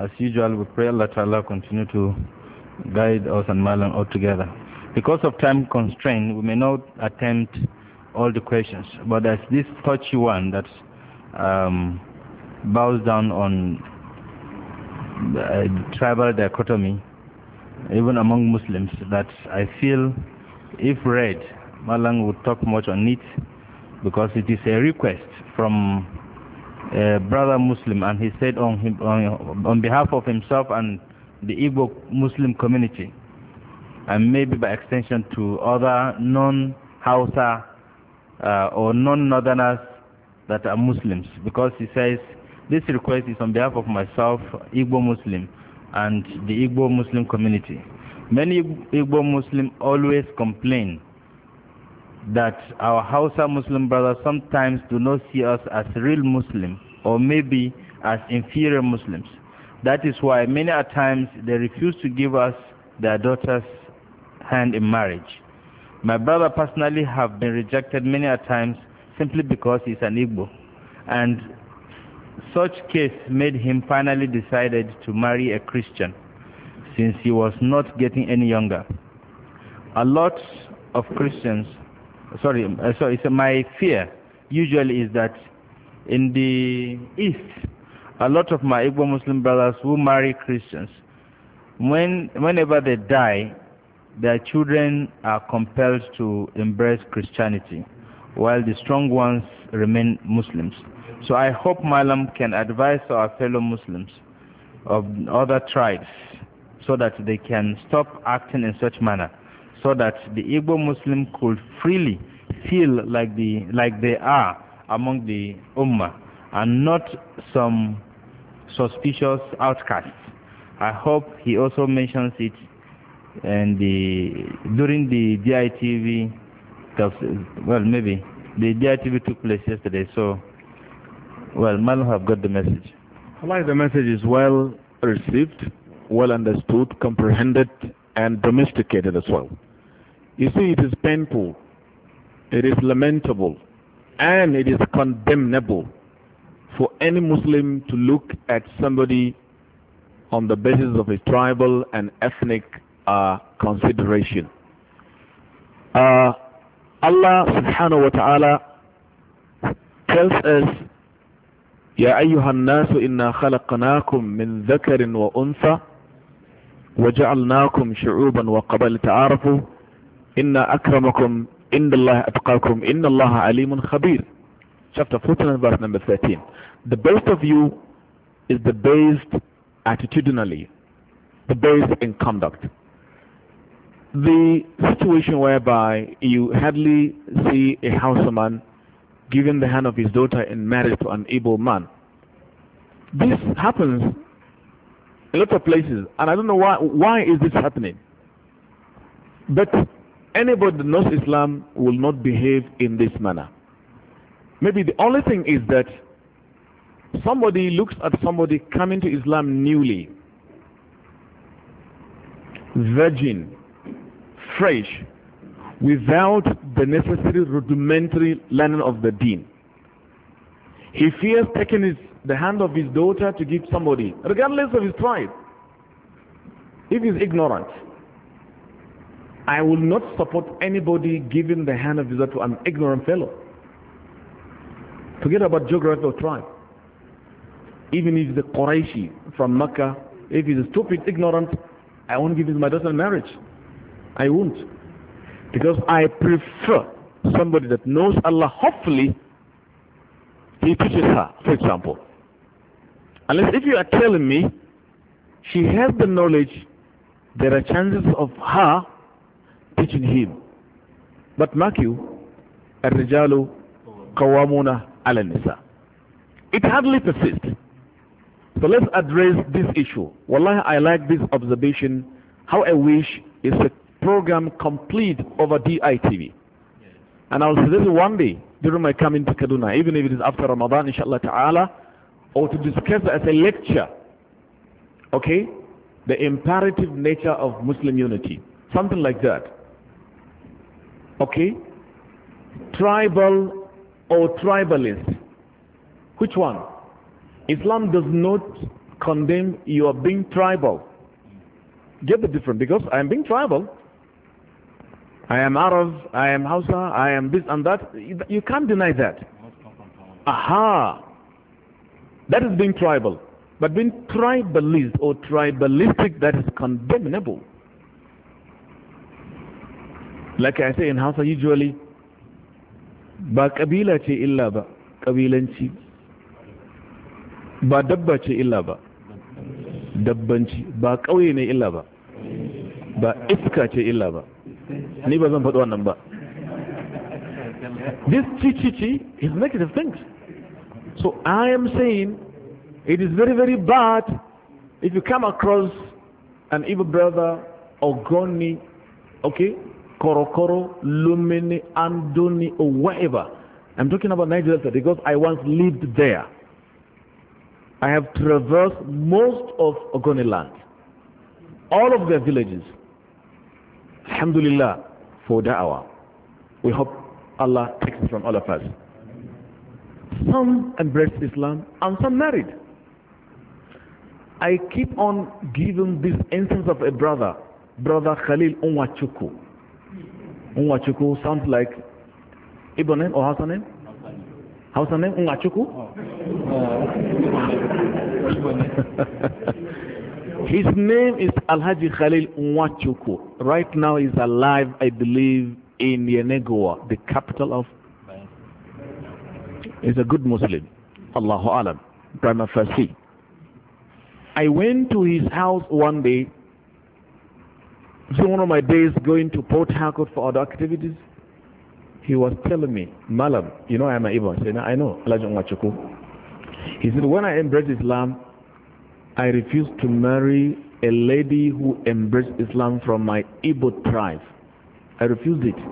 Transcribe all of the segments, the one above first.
As usual, we pray Allah Ta'ala continue to guide us and Malam all together. Because of time constraint, we may not attempt all the questions, but there's this touchy one that bows down on tribal dichotomy, even among Muslims, that I feel if read, Malang would talk much on it, because it is a request from a brother Muslim, and he said on behalf of himself and the Igbo Muslim community, and maybe by extension to other non-Hausa or non-Northerners that are Muslims, because he says this request is on behalf of myself, Igbo Muslim, and the Igbo Muslim community. Many Igbo Muslims always complain that our Hausa Muslim brothers sometimes do not see us as real Muslims, or maybe as inferior Muslims. That is why many a times they refuse to give us their daughters' hand in marriage. My brother personally have been rejected many a times simply because he's an Igbo, and such case made him finally decided to marry a Christian, since he was not getting any younger. A lot of Christians, my fear usually is that in the East, a lot of my Igbo Muslim brothers who marry Christians, whenever they die, their children are compelled to embrace Christianity, while the strong ones remain Muslims. So I hope Malam can advise our fellow Muslims of other tribes so that they can stop acting in such manner, so that the Igbo Muslim could freely feel like they are among the Ummah and not some suspicious outcasts. I hope he also mentions it during the DITV. Well, maybe the DITV took place yesterday, so Malam have got the message. Like the message is well received, well understood, comprehended, and domesticated as well. You see, it is painful, it is lamentable, and it is condemnable for any Muslim to look at somebody on the basis of his tribal and ethnic consideration. Allah subhanahu wa ta'ala tells us, يا أيها الناس إنا خلقناكم من ذكر وأنثى وجعلناكم شعوبا وقبائل تعارفوا إن أكرمكم عند الله أتقاكم إن الله عليم خبير. Chapter 14 verse number 13. The best of you is the best attitudinally, the best in conduct. The situation whereby you hardly see a houseman giving the hand of his daughter in marriage to an Igbo man. This happens in a lot of places, and I don't know why is this happening. But anybody that knows Islam will not behave in this manner. Maybe the only thing is that somebody looks at somebody coming to Islam newly, virgin, fresh, without the necessary rudimentary learning of the deen. He fears taking the hand of his daughter to give somebody, regardless of his tribe. If he's ignorant, I will not support anybody giving the hand of his daughter to an ignorant fellow. Forget about geography or tribe. Even if the Quraishi from Mecca, if he's a stupid, ignorant, I won't give him my daughter in marriage. I won't. Because I prefer somebody that knows Allah. Hopefully, he teaches her, for example. Unless if you are telling me she has the knowledge, there are chances of her teaching him. But mark you, الرجال قوامون على النساء. It hardly persists. So let's address this issue. Wallahi, I like this observation. How I wish it's a program complete over DITV. And I'll suggest one day during my coming to Kaduna, even if it is after Ramadan, inshallah ta'ala, or to discuss as a lecture, okay, the imperative nature of Muslim unity. Something like that. Okay? Tribal or tribalist. Which one? Islam does not condemn you are being tribal. Get the difference, because I am being tribal. I am Arab, I am Hausa, I am this and that. You can't deny that. Aha! That is being tribal. But being tribalist or tribalistic, that is condemnable. Like I say in Hausa usually, ba kabila ce illa ba, kabilanci. Ba dabba ce illa ba, dabbanci. Ba kauye ne illa ba, ba iska ce illa ba. Ni ba zan faɗi wannan ba. This chi is negative things. So I am saying it is very, very bad if you come across an evil brother, Ogoni, okay, Korokoro, Lumini, Andoni, or whatever. I'm talking about Nigeria because I once lived there. I have traversed most of Ogoni land, all of their villages. Alhamdulillah for da'wah. We hope Allah takes it from all of us. Some embraced Islam and some married. I keep on giving this instance of a brother Khalil Unwachuku. Unwachuku sounds like Igbo name or Hausa name? Hausa name Unwachuku? His name is Alhaji Khalil Unwachuku. Right now he's alive, I believe, in Yenegoa, the capital of... He's a good Muslim. Allahu Alam. Prima facie. I went to his house one day. So one of my days going to Port Harcourt for other activities. He was telling me, Malam, you know I am an Igbo. I said, I know, Alhaji Unwachuku. He said, when I embraced Islam, I refused to marry a lady who embraced Islam from my Igbo tribe. I refused it.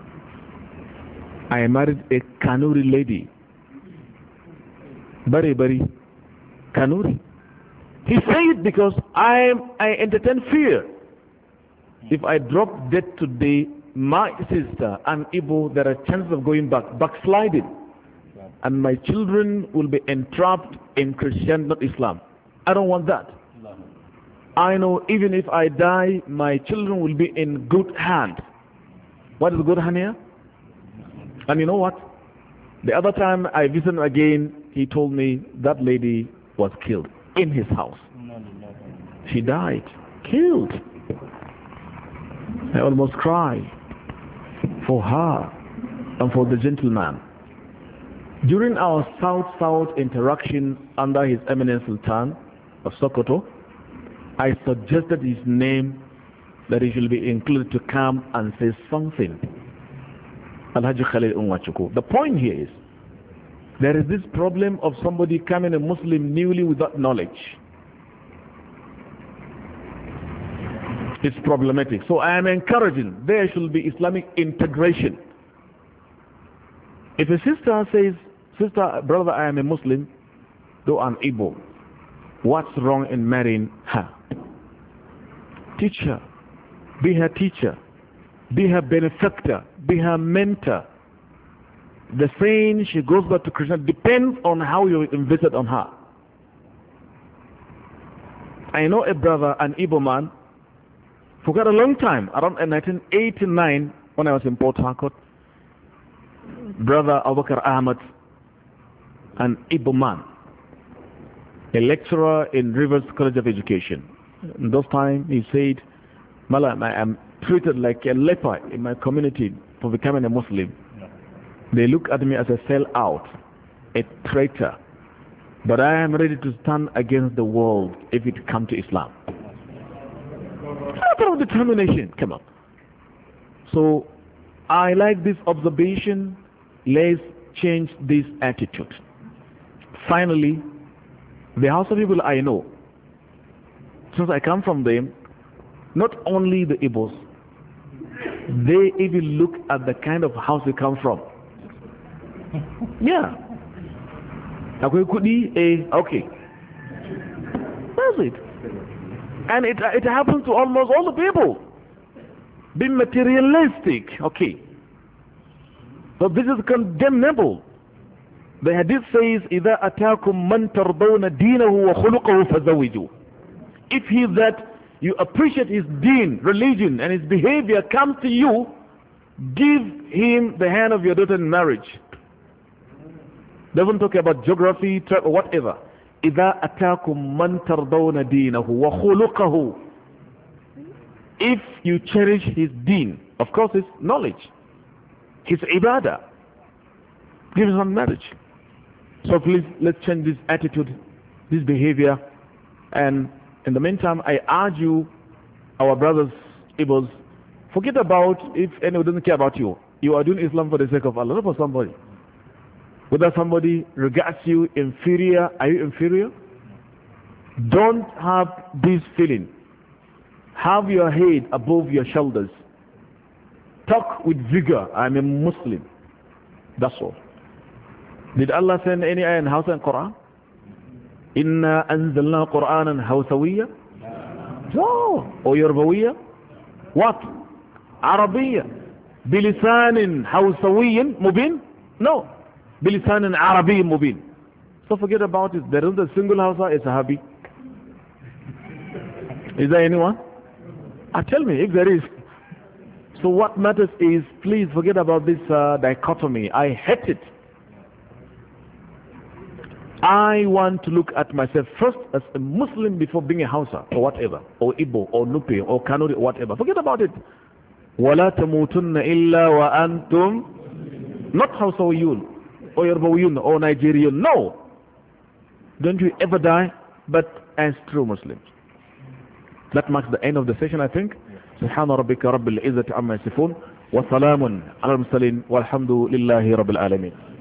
I married a Kanuri lady. Bari Kanuri. He said it because I entertain fear. If I drop dead today, my sister and Igbo, there are chances of going backsliding. And my children will be entrapped in Christianity, not Islam. I don't want that. I know even if I die, my children will be in good hand. What is good hand here? And you know what? The other time I visited him again, he told me that lady was killed in his house. She died. Killed. I almost cried for her and for the gentleman. During our South-South interaction under His Eminence Sultan of Sokoto, I suggested his name that he should be included to come and say something. Alhaji Khalil Unwachuku. The point here is, there is this problem of somebody coming a Muslim newly without knowledge. It's problematic. So I am encouraging there should be Islamic integration. If a sister says, sister, brother, I am a Muslim, though I'm Igbo, what's wrong in marrying her? Teach her. Be her teacher. Be her benefactor. Be her mentor. The saying she goes back to Krishna depends on how you invested on her. I know a brother, an Igbo man, for quite a long time, around 1989, when I was in Port Harcourt, brother Abu Bakr Ahmad, an Igbo man, a lecturer in Rivers College of Education. In those times, he said, Malam, I am treated like a leper in my community for becoming a Muslim. They look at me as a sellout, a traitor. But I am ready to stand against the world if it comes to Islam. Matter of determination, come on. So, I like this observation. Let's change this attitude. Finally, the Hausa people I know, since I come from them, not only the Igbos, they even look at the kind of house we come from. Yeah. Okay. That's it. And it happens to almost all the people. Being materialistic. Okay. So this is condemnable. The hadith says, إِذَا أَتَاكُمْ مَنْ تَرْضَوْنَ دِينَهُ وَخُلُقَهُ فَزَوِّجُوا. If he that you appreciate his deen, religion, and his behavior comes to you, give him the hand of your daughter in marriage. Doesn't talk about geography, tribe, or whatever. إِذَا أَتَاكُمْ مَنْ تَرْضَوْنَ دِينَهُ وَخُلُقَهُ. If you cherish his deen, of course his knowledge, his ibadah, give him marriage. So please, let's change this attitude, this behavior. And in the meantime, I urge you, our brothers, Igbos, forget about if anyone doesn't care about you. You are doing Islam for the sake of Allah, not for somebody. Whether somebody regards you inferior, are you inferior? Don't have this feeling. Have your head above your shoulders. Talk with vigor. I'm a Muslim. That's all. Did Allah send any ayah in Hausa and Quran? Inna anzalna Qur'anan Hausawiyya? No. Or Yorubawiya? What? Arabiya. Bilisanin Hausawiyyin Mubin? No. Bilisanin Arabiyyin Mubin. So forget about it. There isn't a single Hausa, a Sahabi. Is there anyone? Tell me if there is. So what matters is, please forget about this dichotomy. I hate it. I want to look at myself first as a Muslim before being a Hausa or whatever, or Igbo or Nupe or Kanuri or whatever. Forget about it. وَلَا تَمُوتُنَّ إِلَّا وَأَنْتُمْ. Not Hausawiyun or Yorubawyun or Nigerian. No. Don't you ever die, but as true Muslims. That marks the end of the session, I think. سبحان ربك رب العزة عما يصفون وسلام على المرسلين والحمد لله رب العالمين.